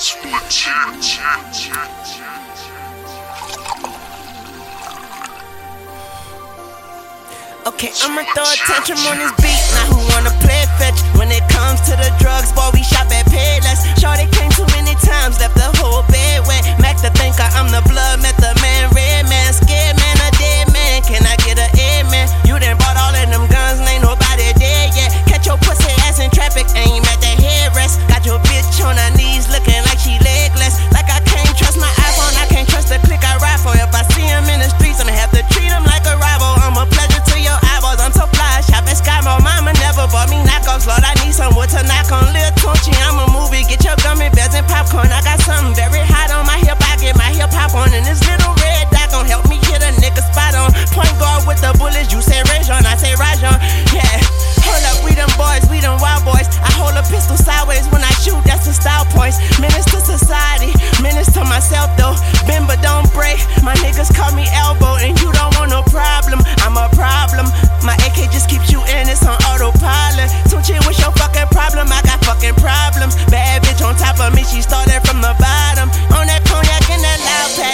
Okay, I'ma throw a tantrum on this beat. Now who wanna play fetch? When it comes to the drugs, boy, we shop at Payless. Shorty came too many times, left the whole bed wet. Mac the thinker, I'm the blood, met the man, red man, scared man, a dead man. Can I get a amen? You done bought all of them guns and ain't nobody dead yet. Catch your pussy ass in traffic, aim at the headrest. Got your bitch on her knees looking like she legless. Like I can't trust my iPhone, I can't trust the click I ride for. If I see him in the streets, I'ma have to treat him like a rival. I'm a pleasure to your eyeballs, I'm so fly. Shop at Skymo, mama never bought me knockoffs. Lord, I need some wood to knock on. Lil Tunchi, I'm a movie, get your gummy bears and popcorn. I got something very hot on my hip, I get my hip hop on. And this little red dot gon' help me hit a nigga spot on. Point guard with the bullets, you say Rajon, I say Rajon. Yeah, hold up, we them boys, we them wild boys. I hold a pistol sideways when I shoot, that's the style points. Menace to society, menace to myself though. Bend but don't break, my niggas call me elbow. And you don't want no problem, I'm a problem. My AK just keeps you in, it's on autopilot. Tunchi, what's your fucking problem? I got fucking problems. Bad bitch on top of me, she started from the bottom. On that cognac and that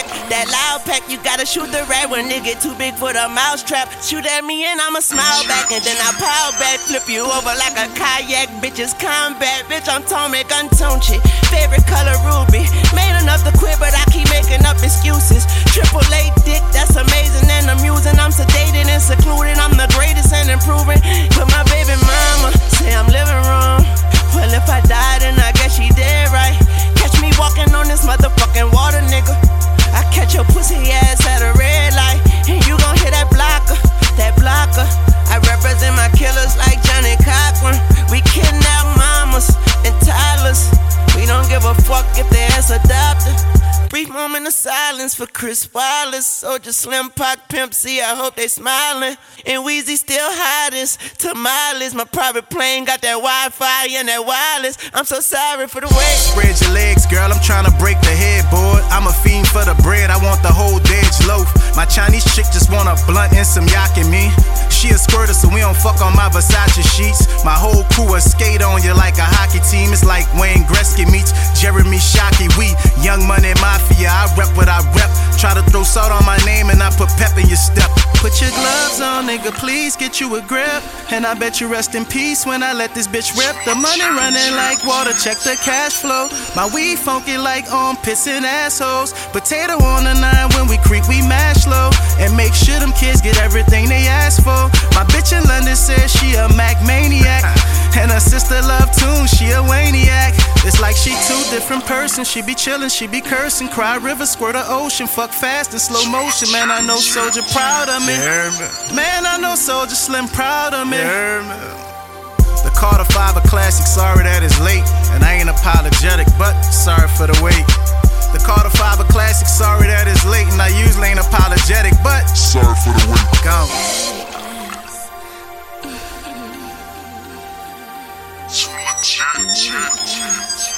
loud pack, you gotta shoot the rat when it get too big for the mousetrap. Shoot at me and I'ma smile back, and then I power back, flip you over like a kayak. Bitches combat, bitch, I'm Tommy Gun Tunchi. Favorite color ruby, made enough to quit, but I keep making up excuses. Triple A dick, that's amazing and amusing. I'm sedated and secluded, I'm the greatest and improving. But my baby mama say I'm living wrong. Well, if I die, then I guess she dead right. Catch me walking on this motherfucking water, nigga. I catch your pussy ass at a red light, and you gon' hear that blocker, that blocker. I represent my killers like Johnny Cochran. We kidnap mamas and toddlers. We don't give a fuck if they ass adopted. Brief moment of silence for Chris Wallace. Soldier Slim Pac Pimp C, I hope they smiling. And Weezy still hottest. Tamales, my private plane got that Wi-Fi and that wireless. I'm so sorry for the wait. Spread your legs, girl, I'm tryna break the headboard. I'm a fiend for the bread, I want the whole Dej loaf. My Chinese chick just want a blunt and some yak in me. She a squirter, so we don't fuck on my Versace sheets. My whole crew will skate on you like a hockey team. It's like Wayne Gretzky meets Jeremy Shockey. We Young Money Mafia, I rep what I rep. Try to throw salt on my name and I put pep in your step. Put your gloves on, nigga, please get you a grip. And I bet you rest in peace when I let this bitch rip. The money running like water, check the cash flow. My weed funky like armpits and assholes. Potato on the 9, when we creep, we mash low. And make sure them kids get everything they ask for. My bitch in London says she a Mac maniac. And her sister love tunes, she a Waniac. It's like she two different persons. She be chillin', she be cursing. Cry river, squirt the ocean. Fuck fast in slow motion. Man, I know Soldier proud of me. Man, I know Soldier Slim proud of me. The Carter 5 a classic, sorry that it's late. And I ain't apologetic, but sorry for the wait. The Carter 5 a classic, sorry that it's late. And I usually ain't apologetic, but sorry for the wait. Gone.